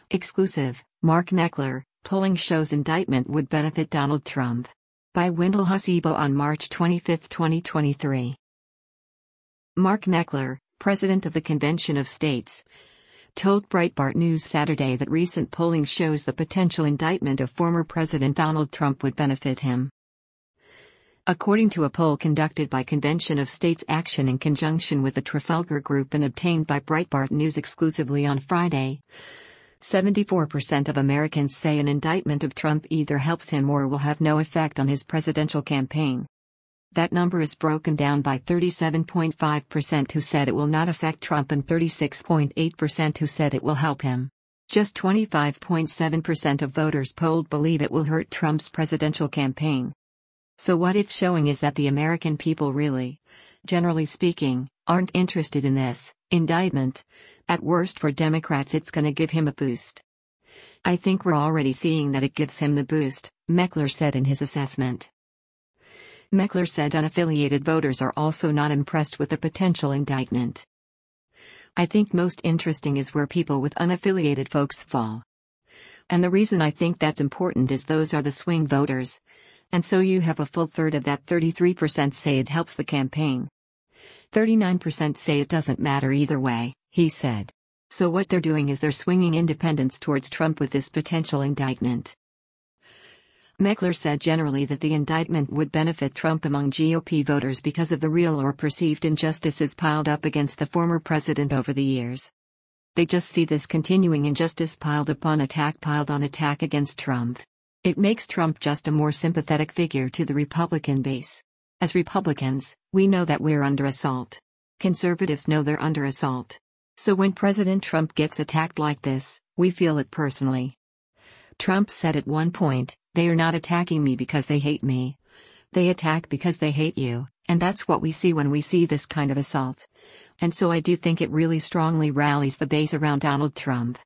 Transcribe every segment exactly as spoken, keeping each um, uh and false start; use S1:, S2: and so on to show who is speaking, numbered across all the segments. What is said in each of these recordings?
S1: Exclusive, Mark Meckler, polling shows indictment would benefit Donald Trump. By Wendell Hasebo on March twenty-fifth, twenty twenty-three. Mark Meckler, president of the Convention of States, told Breitbart News Saturday that recent polling shows the potential indictment of former President Donald Trump would benefit him. According to a poll conducted by Convention of States Action in conjunction with the Trafalgar Group and obtained by Breitbart News exclusively on Friday, seventy-four percent of Americans say an indictment of Trump either helps him or will have no effect on his presidential campaign. That number is broken down by thirty-seven point five percent who said it will not affect Trump and thirty-six point eight percent who said it will help him. Just twenty-five point seven percent of voters polled believe it will hurt Trump's presidential campaign. So what it's showing is that the American people really, generally speaking, aren't interested in this indictment. At worst for Democrats it's gonna give him a boost. I think we're already seeing that it gives him the boost, Meckler said in his assessment. Meckler said unaffiliated voters are also not impressed with the potential indictment. I think most interesting is where people with unaffiliated folks fall. And the reason I think that's important is those are the swing voters. And so you have a full third of that thirty-three percent say it helps the campaign. thirty-nine percent say it doesn't matter either way, he said. So what they're doing is they're swinging independents towards Trump with this potential indictment. Meckler said generally that the indictment would benefit Trump among G O P voters because of the real or perceived injustices piled up against the former president over the years. They just see this continuing injustice piled upon attack piled on attack against Trump. It makes Trump just a more sympathetic figure to the Republican base. As Republicans, we know that we're under assault. Conservatives know they're under assault. So when President Trump gets attacked like this, we feel it personally. Trump said at one point, "They are not attacking me because they hate me. They attack because they hate you," and that's what we see when we see this kind of assault. And so I do think it really strongly rallies the base around Donald Trump.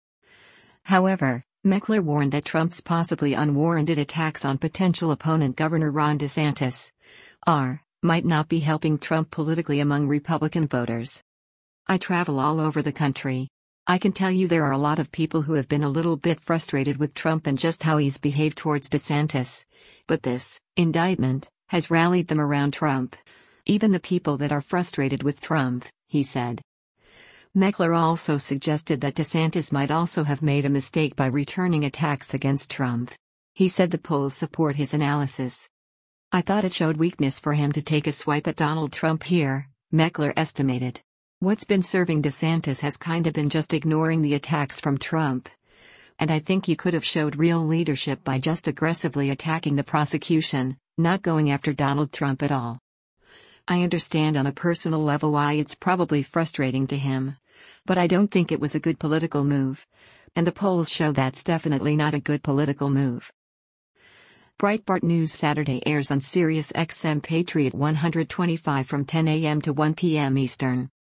S1: However, Meckler warned that Trump's possibly unwarranted attacks on potential opponent Governor Ron DeSantis are, might not be helping Trump politically among Republican voters. I travel all over the country. I can tell you there are a lot of people who have been a little bit frustrated with Trump and just how he's behaved towards DeSantis. But this indictment has rallied them around Trump. Even the people that are frustrated with Trump, he said. Meckler also suggested that DeSantis might also have made a mistake by returning attacks against Trump. He said the polls support his analysis. I thought it showed weakness for him to take a swipe at Donald Trump here, Meckler estimated. What's been serving DeSantis has kinda been just ignoring the attacks from Trump. And I think he could have showed real leadership by just aggressively attacking the prosecution, not going after Donald Trump at all. I understand on a personal level why it's probably frustrating to him. But I don't think it was a good political move. And the polls show that's definitely not a good political move. Breitbart News Saturday airs on Sirius X M Patriot one twenty-five from ten a m to one p m Eastern.